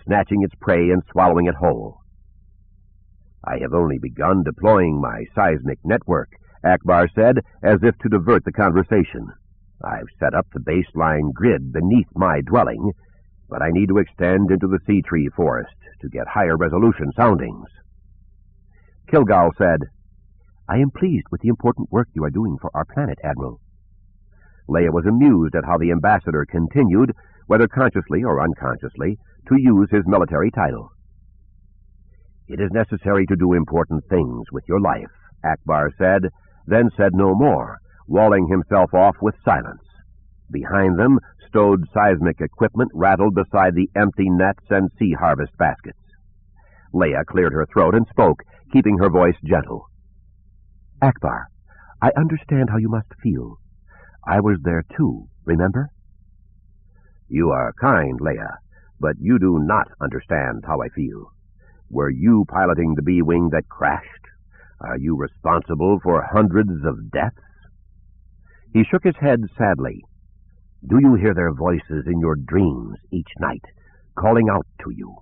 snatching its prey and swallowing it whole. "I have only begun deploying my seismic network," Akbar said, as if to divert the conversation. "I've set up the baseline grid beneath my dwelling, but I need to extend into the sea tree forest to get higher resolution soundings." Kilgal said, "I am pleased with the important work you are doing for our planet, Admiral." Leia was amused at how the ambassador continued, whether consciously or unconsciously, to use his military title. "It is necessary to do important things with your life," Akbar said, then said no more, walling himself off with silence. Behind them, stowed seismic equipment rattled beside the empty nets and sea harvest baskets. Leia cleared her throat and spoke, keeping her voice gentle. "Akbar, I understand how you must feel. I was there too, remember?" "You are kind, Leia, but you do not understand how I feel. Were you piloting the B-Wing that crashed? Are you responsible for hundreds of deaths?" He shook his head sadly. "Do you hear their voices in your dreams each night, calling out to you?"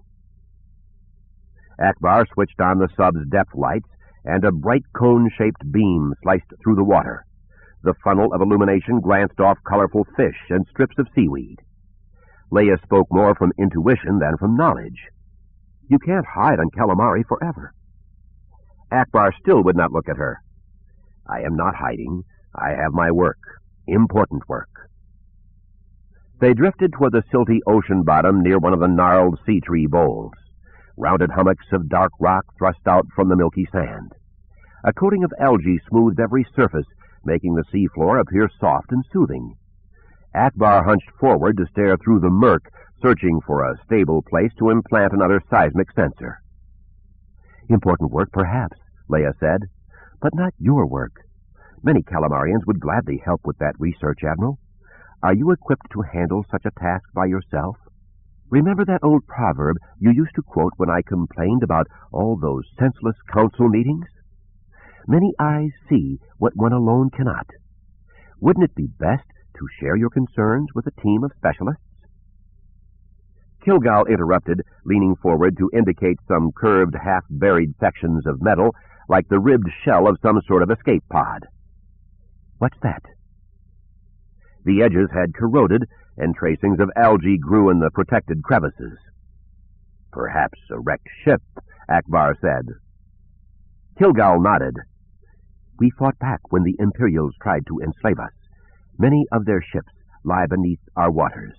Akbar switched on the sub's depth lights, and a bright cone-shaped beam sliced through the water. The funnel of illumination glanced off colorful fish and strips of seaweed. Leia spoke more from intuition than from knowledge. "You can't hide on Calamari forever." Akbar still would not look at her. "I am not hiding. I have my work. Important work." They drifted toward the silty ocean bottom near one of the gnarled sea tree boles. Rounded hummocks of dark rock thrust out from the milky sand. A coating of algae smoothed every surface, making the seafloor appear soft and soothing. Akbar hunched forward to stare through the murk, searching for a stable place to implant another seismic sensor. "Important work, perhaps," Leia said, "but not your work. Many Calamarians would gladly help with that research, Admiral. Are you equipped to handle such a task by yourself? Remember that old proverb you used to quote when I complained about all those senseless council meetings? Many eyes see what one alone cannot. Wouldn't it be best to share your concerns with a team of specialists?" Kilgal interrupted, leaning forward to indicate some curved, half-buried sections of metal, like the ribbed shell of some sort of escape pod. "What's that?" The edges had corroded, and tracings of algae grew in the protected crevices. "Perhaps a wrecked ship," Akbar said. Kilgal nodded. "We fought back when the Imperials tried to enslave us. Many of their ships lie beneath our waters."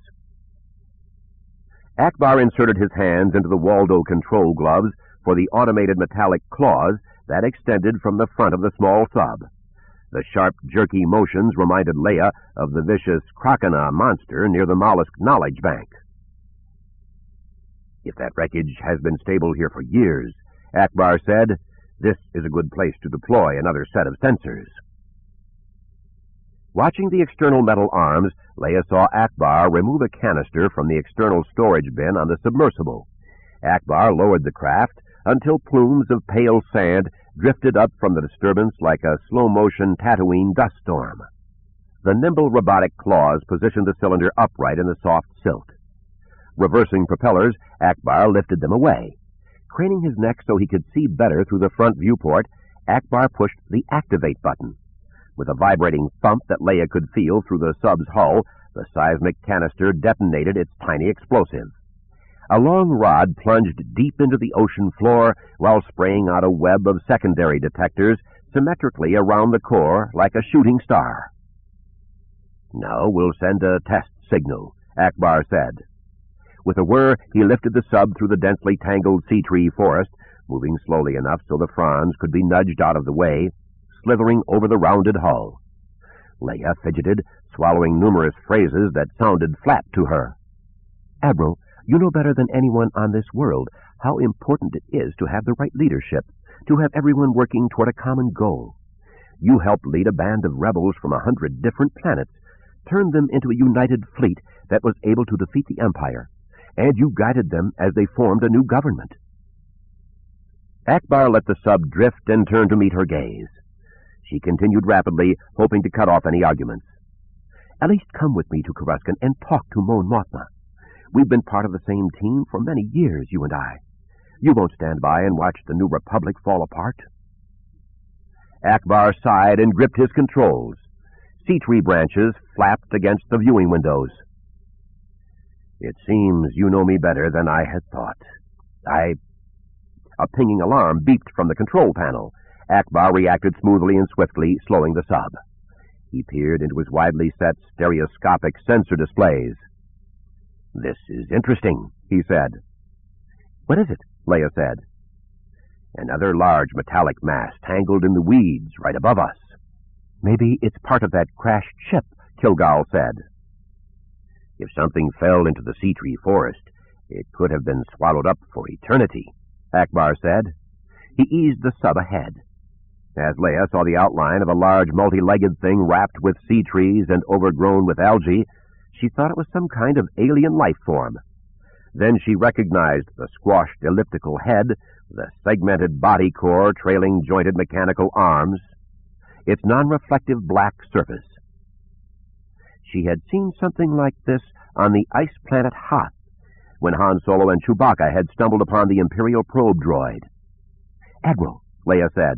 Akbar inserted his hands into the Waldo control gloves for the automated metallic claws that extended from the front of the small sub. The sharp, jerky motions reminded Leia of the vicious Krokana monster near the mollusk knowledge bank. "If that wreckage has been stable here for years," Akbar said, "this is a good place to deploy another set of sensors." Watching the external metal arms, Leia saw Akbar remove a canister from the external storage bin on the submersible. Akbar lowered the craft until plumes of pale sand drifted up from the disturbance like a slow-motion Tatooine dust storm. The nimble robotic claws positioned the cylinder upright in the soft silt. Reversing propellers, Akbar lifted them away. Craning his neck so he could see better through the front viewport, Akbar pushed the activate button. With a vibrating thump that Leia could feel through the sub's hull, the seismic canister detonated its tiny explosive. A long rod plunged deep into the ocean floor while spraying out a web of secondary detectors symmetrically around the core like a shooting star. "Now we'll send a test signal," Akbar said. With a whir, he lifted the sub through the densely tangled sea tree forest, moving slowly enough so the fronds could be nudged out of the way, slithering over the rounded hull. Leia fidgeted, swallowing numerous phrases that sounded flat to her. "Admiral, you know better than anyone on this world how important it is to have the right leadership, to have everyone working toward a common goal. You helped lead a band of rebels from 100 different planets, turned them into a united fleet that was able to defeat the Empire, and you guided them as they formed a new government." Akbar let the sub drift and turned to meet her gaze. She continued rapidly, hoping to cut off any arguments. "At least come with me to Coruscant and talk to Mon Mothma. We've been part of the same team for many years, you and I. You won't stand by and watch the New Republic fall apart." Ackbar sighed and gripped his controls. Sea tree branches flapped against the viewing windows. "It seems you know me better than I had thought. A pinging alarm beeped from the control panel. Ackbar reacted smoothly and swiftly, slowing the sub. He peered into his widely set stereoscopic sensor displays. "This is interesting," he said. "What is it?" Leia said. "Another large metallic mass tangled in the weeds right above us." "Maybe it's part of that crashed ship," Kilgal said. "If something fell into the sea tree forest, it could have been swallowed up for eternity," Ackbar said. He eased the sub ahead. As Leia saw the outline of a large multi-legged thing wrapped with sea trees and overgrown with algae, she thought it was some kind of alien life form. Then she recognized the squashed elliptical head, the segmented body core trailing jointed mechanical arms, its non-reflective black surface. She had seen something like this on the ice planet Hoth, when Han Solo and Chewbacca had stumbled upon the Imperial probe droid. "Admiral," Leia said.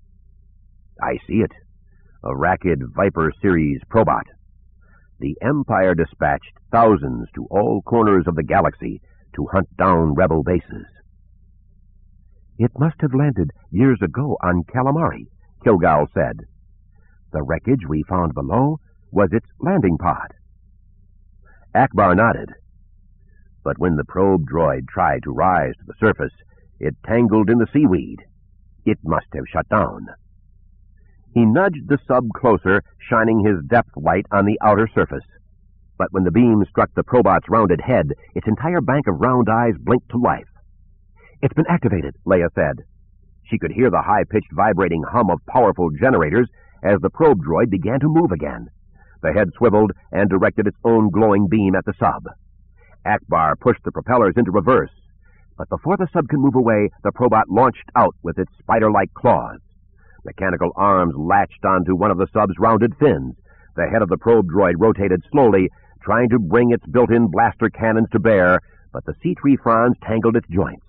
"I see it. A Rakid Viper series probot. The Empire dispatched thousands to all corners of the galaxy to hunt down rebel bases." "It must have landed years ago on Calamari," Kilgal said. "The wreckage we found below was its landing pod." Ackbar nodded. "But when the probe droid tried to rise to the surface, it tangled in the seaweed. It must have shut down." He nudged the sub closer, shining his depth light on the outer surface. But when the beam struck the probot's rounded head, its entire bank of round eyes blinked to life. "It's been activated," Leia said. She could hear the high-pitched vibrating hum of powerful generators as the probe droid began to move again. The head swiveled and directed its own glowing beam at the sub. Ackbar pushed the propellers into reverse. But before the sub could move away, the probot launched out with its spider-like claws. Mechanical arms latched onto one of the sub's rounded fins. The head of the probe droid rotated slowly, trying to bring its built-in blaster cannons to bear, but the sea tree fronds tangled its joints.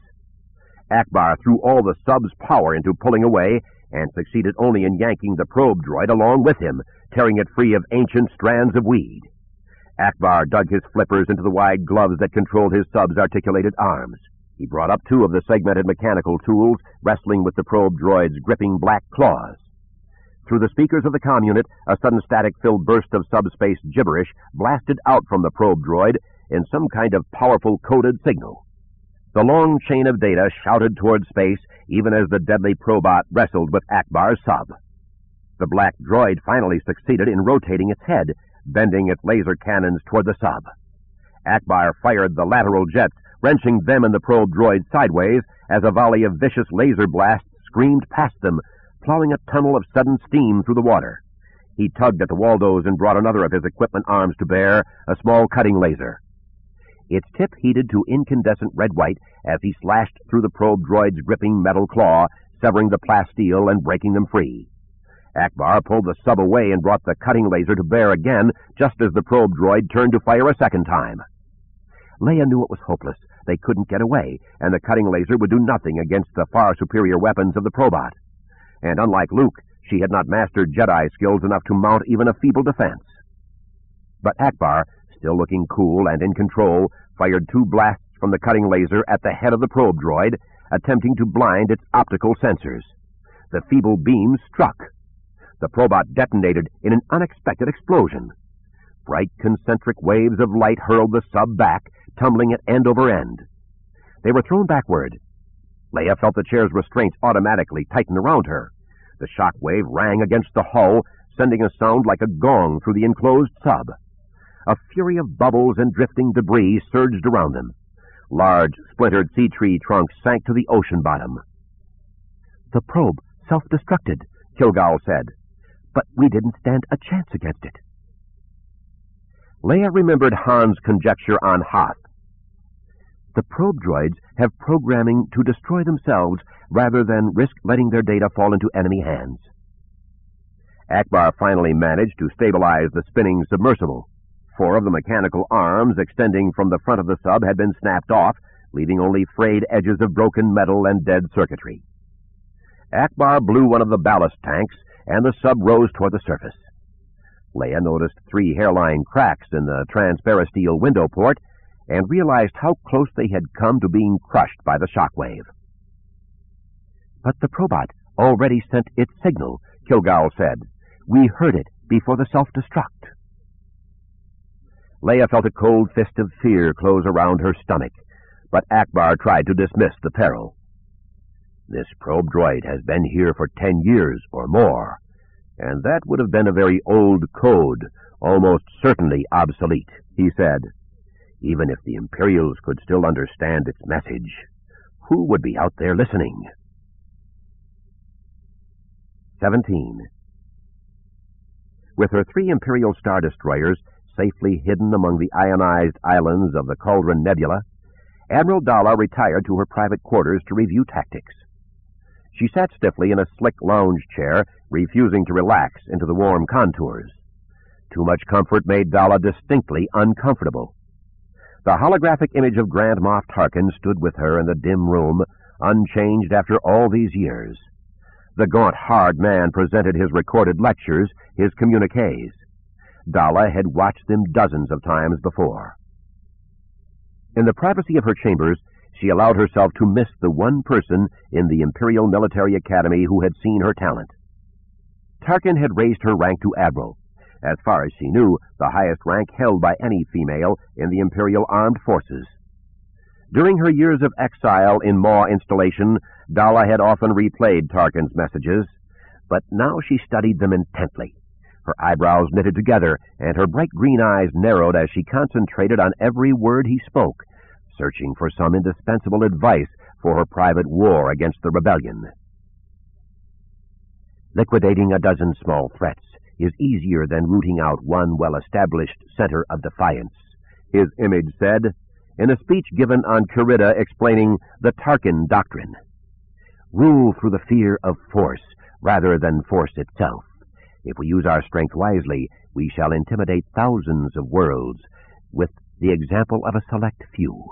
Ackbar threw all the sub's power into pulling away, and succeeded only in yanking the probe droid along with him, tearing it free of ancient strands of weed. Ackbar dug his flippers into the wide gloves that controlled his sub's articulated arms. He brought up two of the segmented mechanical tools, wrestling with the probe droid's gripping black claws. Through the speakers of the comm unit, a sudden static-filled burst of subspace gibberish blasted out from the probe droid in some kind of powerful coded signal. The long chain of data shouted toward space, even as the deadly probot wrestled with Ackbar's sub. The black droid finally succeeded in rotating its head, bending its laser cannons toward the sub. Ackbar fired the lateral jets, wrenching them and the probe droid sideways as a volley of vicious laser blasts screamed past them, plowing a tunnel of sudden steam through the water. He tugged at the Waldos and brought another of his equipment arms to bear, a small cutting laser. Its tip heated to incandescent red-white as he slashed through the probe droid's gripping metal claw, severing the plasteel and breaking them free. Ackbar pulled the sub away and brought the cutting laser to bear again, just as the probe droid turned to fire a second time. Leia knew it was hopeless. They couldn't get away, and the cutting laser would do nothing against the far superior weapons of the probot. And unlike Luke, she had not mastered Jedi skills enough to mount even a feeble defense. But Ackbar, still looking cool and in control, fired two blasts from the cutting laser at the head of the probe droid, attempting to blind its optical sensors. The feeble beam struck. The probot detonated in an unexpected explosion. Bright concentric waves of light hurled the sub back, tumbling it end over end. They were thrown backward. Leia felt the chair's restraints automatically tighten around her. The shock wave rang against the hull, sending a sound like a gong through the enclosed sub. A fury of bubbles and drifting debris surged around them. Large, splintered sea tree trunks sank to the ocean bottom. "The probe self-destructed," Kilgal said, "but we didn't stand a chance against it." Leia remembered Han's conjecture on Hoth. The probe droids have programming to destroy themselves rather than risk letting their data fall into enemy hands. Ackbar finally managed to stabilize the spinning submersible. 4 of the mechanical arms extending from the front of the sub had been snapped off, leaving only frayed edges of broken metal and dead circuitry. Akbar blew one of the ballast tanks, and the sub rose toward the surface. Leia noticed 3 hairline cracks in the transparasteel window port and realized how close they had come to being crushed by the shock wave. "But the probot already sent its signal," Kilgal said. "We heard it before the self-destruct." Leia felt a cold fist of fear close around her stomach, but Akbar tried to dismiss the peril. "This probe droid has been here for 10 years or more, and that would have been a very old code, almost certainly obsolete," he said. "Even if the Imperials could still understand its message, who would be out there listening?" 17. With her 3 Imperial Star Destroyers safely hidden among the ionized islands of the Cauldron Nebula, Admiral Dalla retired to her private quarters to review tactics. She sat stiffly in a slick lounge chair, refusing to relax into the warm contours. Too much comfort made Dalla distinctly uncomfortable. The holographic image of Grand Moff Tarkin stood with her in the dim room, unchanged after all these years. The gaunt, hard man presented his recorded lectures, his communiques. Dalla had watched them dozens of times before. In the privacy of her chambers, she allowed herself to miss the one person in the Imperial Military Academy who had seen her talent. Tarkin had raised her rank to admiral, as far as she knew, the highest rank held by any female in the Imperial Armed Forces. During her years of exile in Maw installation, Dalla had often replayed Tarkin's messages, but now she studied them intently. Her eyebrows knitted together, and her bright green eyes narrowed as she concentrated on every word he spoke, searching for some indispensable advice for her private war against the rebellion. "Liquidating a dozen small threats is easier than rooting out one well-established center of defiance," his image said, in a speech given on Kurita explaining the Tarkin Doctrine. "Rule through the fear of force rather than force itself. If we use our strength wisely, we shall intimidate thousands of worlds, with the example of a select few."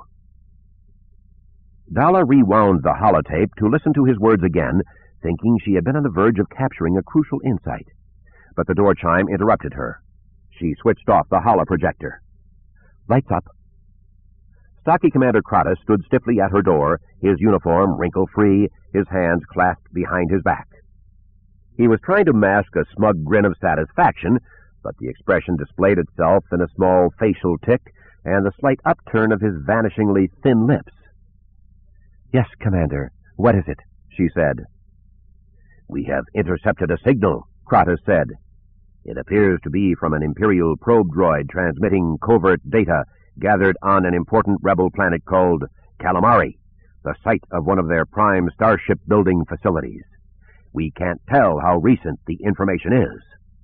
Dalla rewound the holotape to listen to his words again, thinking she had been on the verge of capturing a crucial insight. But the door chime interrupted her. She switched off the holoprojector. "Lights up." Stocky Commander Kratos stood stiffly at her door, his uniform wrinkle-free, his hands clasped behind his back. He was trying to mask a smug grin of satisfaction, but the expression displayed itself in a small facial tic and the slight upturn of his vanishingly thin lips. "Yes, Commander. What is it?" she said. "We have intercepted a signal," Kratos said. "It appears to be from an Imperial probe droid transmitting covert data gathered on an important rebel planet called Calamari, the site of one of their prime starship building facilities. We can't tell how recent the information is."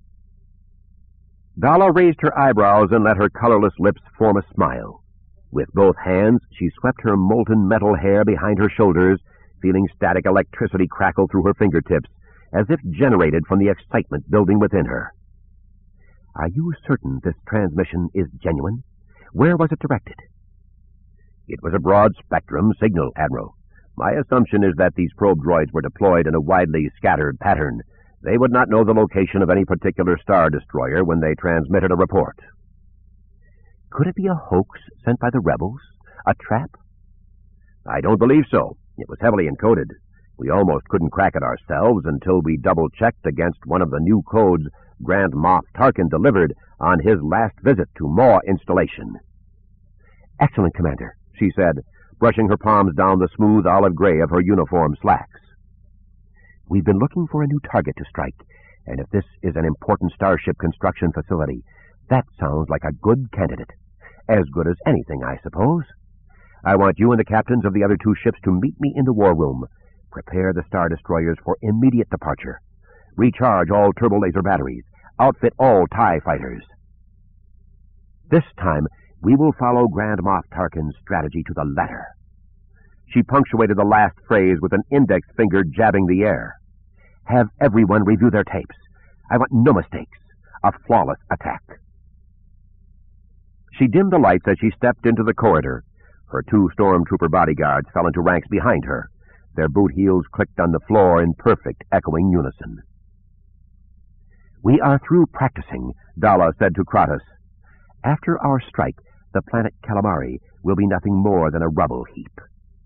Dalla raised her eyebrows and let her colorless lips form a smile. With both hands, she swept her molten metal hair behind her shoulders, feeling static electricity crackle through her fingertips, as if generated from the excitement building within her. "Are you certain this transmission is genuine? Where was it directed?" "It was a broad-spectrum signal, Admiral. My assumption is that these probe droids were deployed in a widely scattered pattern. They would not know the location of any particular Star Destroyer when they transmitted a report." "Could it be a hoax sent by the rebels? A trap?" "I don't believe so. It was heavily encoded. We almost couldn't crack it ourselves until we double-checked against one of the new codes Grand Moff Tarkin delivered on his last visit to Maw installation." "Excellent, Commander," she said, brushing her palms down the smooth olive gray of her uniform slacks. "We've been looking for a new target to strike, and if this is an important starship construction facility, that sounds like a good candidate. As good as anything, I suppose. I want you and the captains of the other 2 ships to meet me in the war room. Prepare the Star Destroyers for immediate departure. Recharge all turbo-laser batteries. Outfit all TIE fighters. This time, we will follow Grand Moff Tarkin's strategy to the letter." She punctuated the last phrase with an index finger jabbing the air. "Have everyone review their tapes. I want no mistakes. A flawless attack." She dimmed the lights as she stepped into the corridor. Her 2 stormtrooper bodyguards fell into ranks behind her. Their boot heels clicked on the floor in perfect, echoing unison. "We are through practicing," Dala said to Kratos. "After our strike, the planet Calamari will be nothing more than a rubble heap."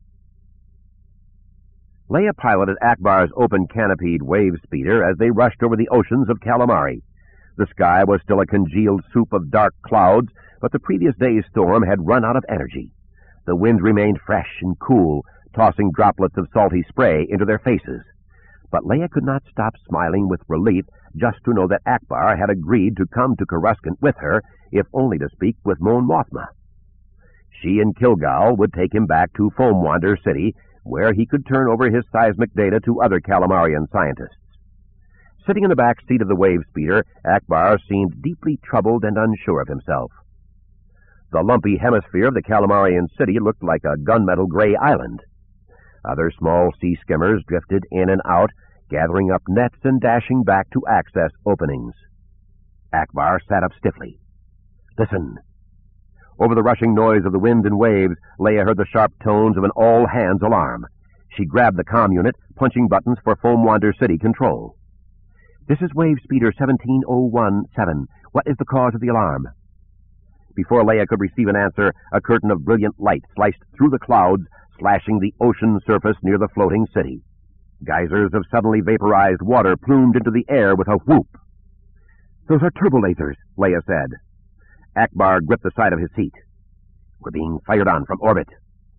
Leia piloted Akbar's open-canopied wave speeder as they rushed over the oceans of Calamari. The sky was still a congealed soup of dark clouds, but the previous day's storm had run out of energy. The wind remained fresh and cool, tossing droplets of salty spray into their faces. But Leia could not stop smiling with relief just to know that Akbar had agreed to come to Coruscant with her, if only to speak with Mon Mothma. She and Kilgal would take him back to Foamwander City, where he could turn over his seismic data to other Calamarian scientists. Sitting in the back seat of the wave speeder, Akbar seemed deeply troubled and unsure of himself. The lumpy hemisphere of the Calamarian city looked like a gunmetal gray island. Other small sea skimmers drifted in and out, gathering up nets and dashing back to access openings. Akbar sat up stiffly. "Listen." Over the rushing noise of the wind and waves, Leia heard the sharp tones of an all-hands alarm. She grabbed the comm unit, punching buttons for Foamwander City control. "This is Wave Speeder 17017. What is the cause of the alarm?" Before Leia could receive an answer, a curtain of brilliant light sliced through the clouds, slashing the ocean surface near the floating city. Geysers of suddenly vaporized water plumed into the air with a whoop. "Those are turbolasers," Leia said. Akbar gripped the side of his seat. "We're being fired on from orbit."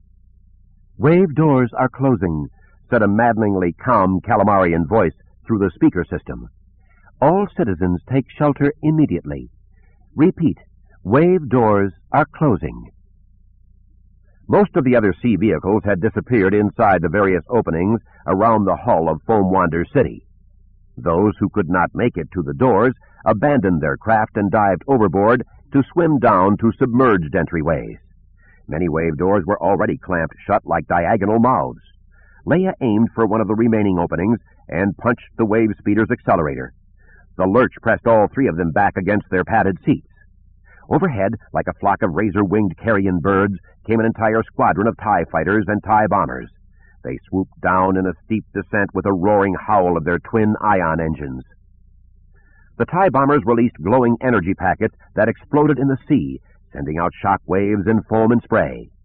"Wave doors are closing," said a maddeningly calm Calamarian voice through the speaker system. "All citizens take shelter immediately. Repeat, wave doors are closing." Most of the other sea vehicles had disappeared inside the various openings around the hull of Foamwander City. Those who could not make it to the doors abandoned their craft and dived overboard to swim down to submerged entryways. Many wave doors were already clamped shut like diagonal mouths. Leia aimed for one of the remaining openings and punched the wave speeder's accelerator. The lurch pressed all 3 of them back against their padded seats. Overhead, like a flock of razor-winged carrion birds, came an entire squadron of TIE fighters and TIE bombers. They swooped down in a steep descent with a roaring howl of their twin ion engines. The TIE bombers released glowing energy packets that exploded in the sea, sending out shock waves and foam and spray.